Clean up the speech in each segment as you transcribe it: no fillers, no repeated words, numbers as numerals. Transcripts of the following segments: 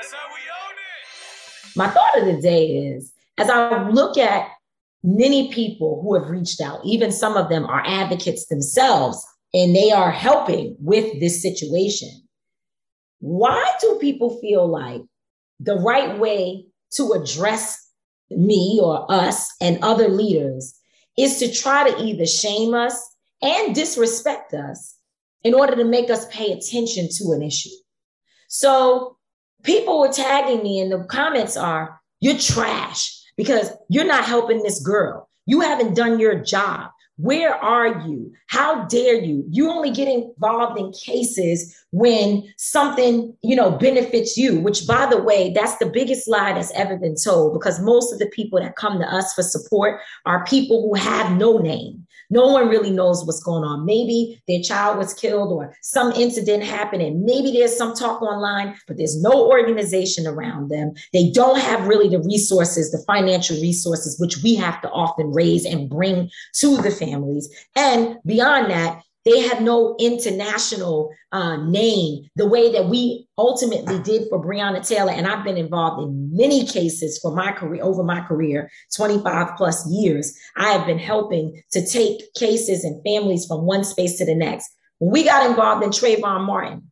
That's how we own it. My thought of the day is, as I look at many people who have reached out, even some of them are advocates themselves, and they are helping with this situation. Why do people feel like the right way to address me or us and other leaders is to try to either shame us and disrespect us in order to make us pay attention to an issue? So people were tagging me, and the comments are, you're trash because you're not helping this girl. You haven't done your job. Where are you? How dare you? You only get involved in cases when something, benefits you, which, by the way, that's the biggest lie that's ever been told, because most of the people that come to us for support are people who have no name. No one really knows what's going on. Maybe their child was killed or some incident happened, and maybe there's some talk online, but there's no organization around them. They don't have really the resources, the financial resources, which we have to often raise and bring to the families. And beyond that, they have no international name the way that we ultimately did for Breonna Taylor. And I've been involved in many cases for my career, over my career, 25 plus years. I have been helping to take cases and families from one space to the next. When we got involved in Trayvon Martin,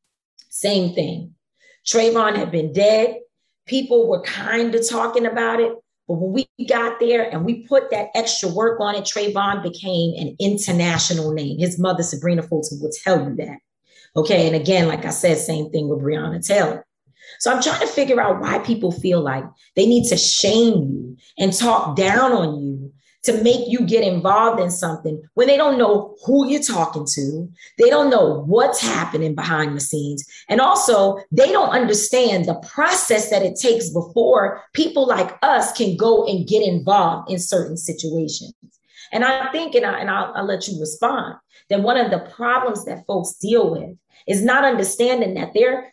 same thing. Trayvon had been dead. People were kind of talking about it. But when we got there and we put that extra work on it, Trayvon became an international name. His mother, Sabrina Fulton, will tell you that. Okay. And again, like I said, same thing with Breonna Taylor. So I'm trying to figure out why people feel like they need to shame you and talk down on you to make you get involved in something when they don't know who you're talking to. They don't know what's happening behind the scenes. And also, they don't understand the process that it takes before people like us can go and get involved in certain situations. And I think, and I'll let you respond, that one of the problems that folks deal with is not understanding that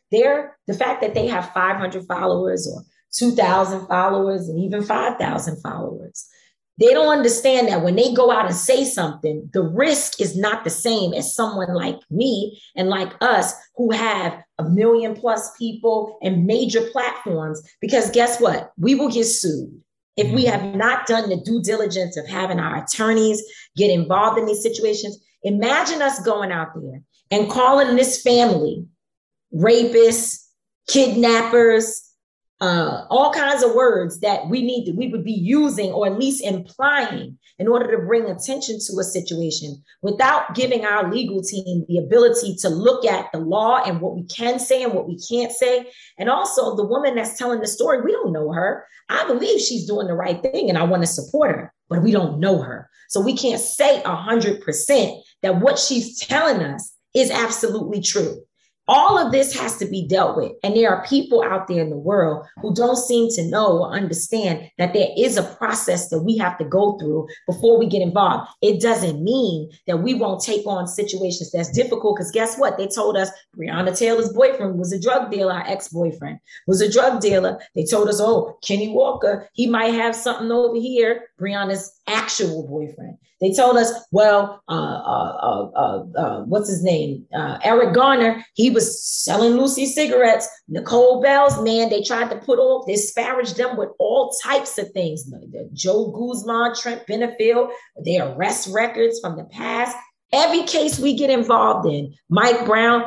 the fact that they have 500 followers or 2,000 followers and even 5,000 followers, they don't understand that when they go out and say something, the risk is not the same as someone like me and like us who have 1 million plus people and major platforms. Because guess what? We will get sued if we have not done the due diligence of having our attorneys get involved in these situations. Imagine us going out there and calling this family rapists, kidnappers, all kinds of words that we would be using or at least implying in order to bring attention to a situation without giving our legal team the ability to look at the law and what we can say and what we can't say. And also the woman that's telling the story, we don't know her. I believe she's doing the right thing and I want to support her, but we don't know her. So we can't say 100% that what she's telling us is absolutely true. All of this has to be dealt with. And there are people out there in the world who don't seem to know or understand that there is a process that we have to go through before we get involved. It doesn't mean that we won't take on situations that's difficult, because guess what? They told us Breonna Taylor's boyfriend was a drug dealer. Our ex-boyfriend was a drug dealer. They told us, oh, Kenny Walker, he might have something over here. Breonna's actual boyfriend. They told us, well, what's his name? Eric Garner, he was selling Lucy cigarettes. Nicole Bell's man, they tried to they disparaged them with all types of things. Joe Guzman, Trent Benefield, their arrest records from the past. Every case we get involved in, Mike Brown,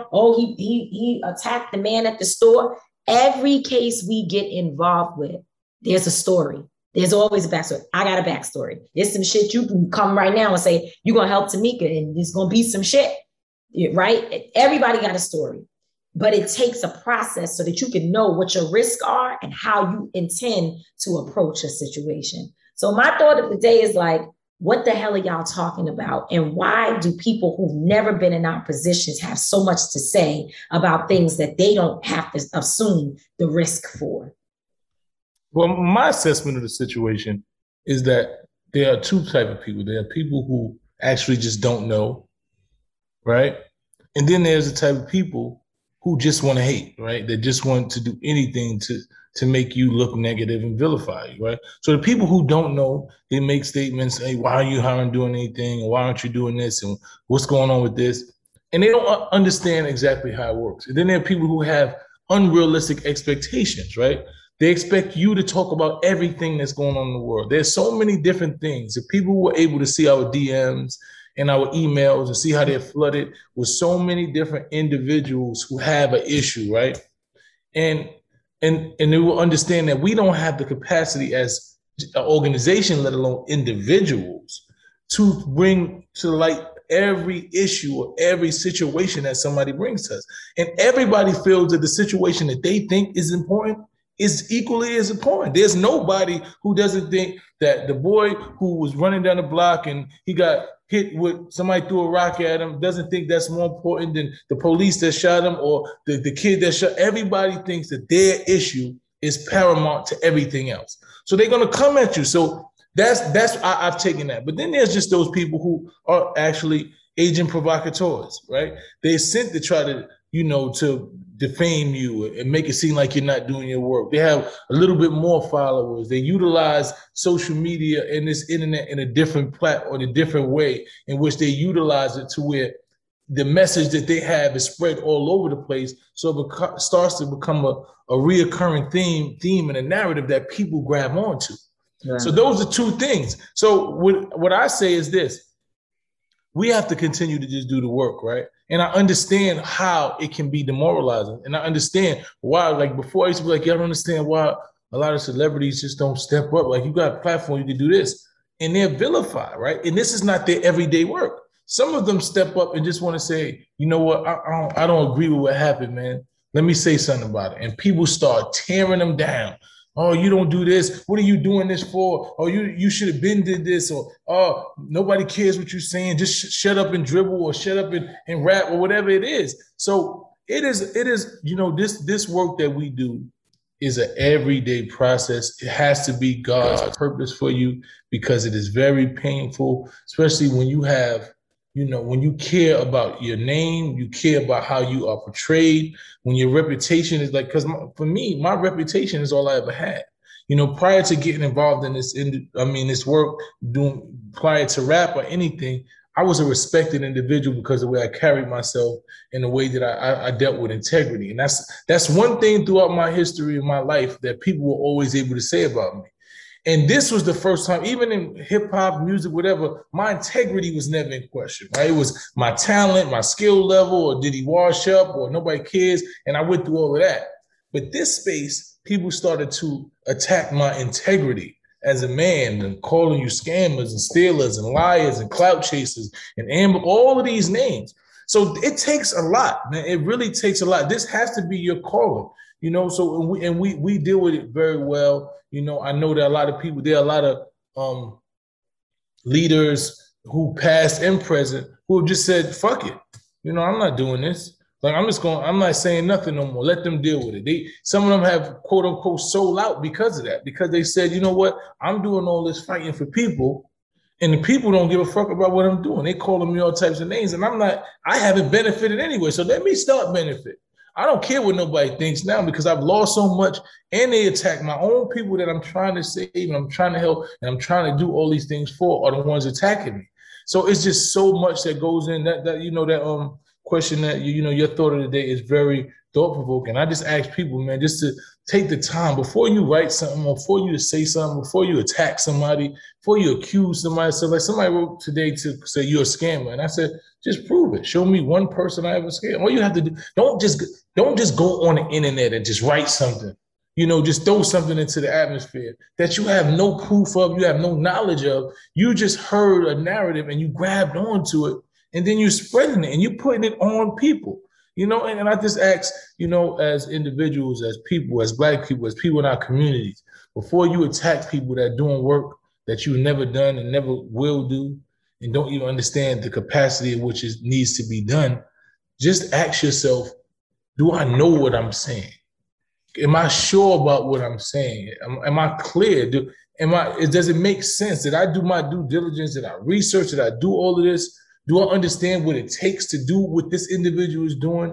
he attacked the man at the store. Every case we get involved with, there's a story. There's always a backstory. I got a backstory. There's some shit you can come right now and say, you're going to help Tamika and there's going to be some shit, right? Everybody got a story, but it takes a process so that you can know what your risks are and how you intend to approach a situation. So my thought of the day is like, what the hell are y'all talking about? And why do people who've never been in our positions have so much to say about things that they don't have to assume the risk for? Well, my assessment of the situation is that there are two types of people. There are people who actually just don't know, right? And then there's the type of people who just want to hate, right? They just want to do anything to make you look negative and vilify you, right? So the people who don't know, they make statements, hey, why are you hiring doing anything? And why aren't you doing this? And what's going on with this? And they don't understand exactly how it works. And then there are people who have unrealistic expectations, right? They expect you to talk about everything that's going on in the world. There's so many different things. If people were able to see our DMs and our emails and see how they're flooded with so many different individuals who have an issue, right? And they will understand that we don't have the capacity as an organization, let alone individuals, to bring to light every issue or every situation that somebody brings to us. And everybody feels that the situation that they think is important is equally as important. There's nobody who doesn't think that the boy who was running down the block and he got hit with, somebody threw a rock at him, doesn't think that's more important than the police that shot him or the kid that shot. Everybody thinks that their issue is paramount to everything else. So they're gonna come at you. So I've taken that. But then there's just those people who are actually agent provocateurs, right? They sent to try to, to defame you and make it seem like you're not doing your work. They have a little bit more followers. They utilize social media and this internet in a different a different way in which they utilize it to where the message that they have is spread all over the place. So it starts to become a reoccurring theme and a narrative that people grab onto. Yeah. So those are two things. So what I say is this: we have to continue to just do the work, right? And I understand how it can be demoralizing. And I understand why, like before I used to be like, I don't understand why a lot of celebrities just don't step up. Like, you got a platform, you can do this. And they're vilified, right? And this is not their everyday work. Some of them step up and just want to say, you know what, I don't agree with what happened, man. Let me say something about it. And people start tearing them down. Oh, you don't do this. What are you doing this for? Oh, you should have been did this. Or, oh, nobody cares what you're saying. Just shut up and dribble or shut up and rap or whatever it is. So it is, this work that we do is an everyday process. It has to be God's purpose for you, because it is very painful, especially when you have, when you care about your name, you care about how you are portrayed, when your reputation is like, because for me, my reputation is all I ever had. Prior to getting involved in this work, prior to rap or anything, I was a respected individual because of the way I carried myself and the way that I dealt with integrity. And that's one thing throughout my history of my life that people were always able to say about me. And this was the first time, even in hip hop, music, whatever, my integrity was never in question, right? It was my talent, my skill level, or did he wash up, or nobody cares. And I went through all of that. But this space, people started to attack my integrity as a man and calling you scammers and stealers and liars and clout chasers and all of these names. So it takes a lot, man. It really takes a lot. This has to be your calling. So we deal with it very well. I know that there are a lot of leaders who past and present who have just said, fuck it. I'm not doing this. Like, I'm not saying nothing no more. Let them deal with it. Some of them have quote unquote sold out because of that, because they said, you know what, I'm doing all this fighting for people, and the people don't give a fuck about what I'm doing. They calling me all types of names, and I haven't benefited anyway. So let me start benefit. I don't care what nobody thinks now, because I've lost so much, and they attack my own people that I'm trying to save and I'm trying to help and I'm trying to do all these things for, are the ones attacking me. So it's just so much that goes in that question that, your thought of the day is very thought provoking. I just ask people, man, just to take the time before you write something, or before you say something, before you attack somebody, before you accuse somebody. So like somebody wrote today to say you're a scammer. And I said, just prove it. Show me one person I ever scammed. All you have to do, don't just go on the internet and just write something. Just throw something into the atmosphere that you have no proof of, you have no knowledge of. You just heard a narrative and you grabbed onto it, and then you're spreading it and you're putting it on people. And I just ask, as individuals, as people, as Black people, as people in our communities, before you attack people that are doing work that you've never done and never will do, and don't even understand the capacity in which it needs to be done, just ask yourself, do I know what I'm saying? Am I sure about what I'm saying? Am I clear? Does it make sense? Did I do my due diligence? Did I research? Did I do all of this? Do I understand what it takes to do what this individual is doing?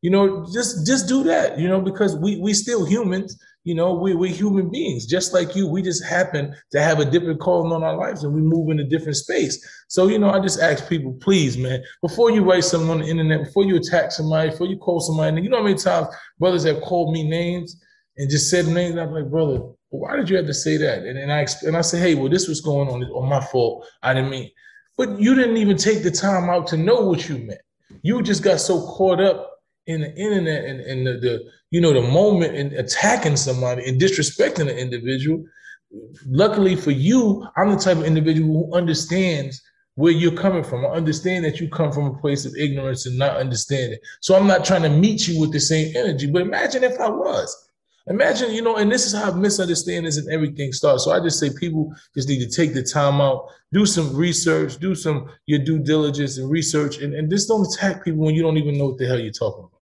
just do that, because we still humans, we're human beings, just like you. We just happen to have a different calling on our lives and we move in a different space. So, I just ask people, please, man, before you write something on the internet, before you attack somebody, before you call somebody, you know how many times brothers have called me names and just said names, and I'm like, brother, why did you have to say that? And I say, hey, well, this was going on. It's on my fault. I didn't mean. But you didn't even take the time out to know what you meant. You just got so caught up in the internet and the moment and attacking somebody and disrespecting an individual. Luckily for you, I'm the type of individual who understands where you're coming from. I understand that you come from a place of ignorance and not understanding. So I'm not trying to meet you with the same energy. But imagine if I was. Imagine, and this is how misunderstandings and everything starts. So I just say people just need to take the time out, do some research, do your due diligence and research, and just don't attack people when you don't even know what the hell you're talking about.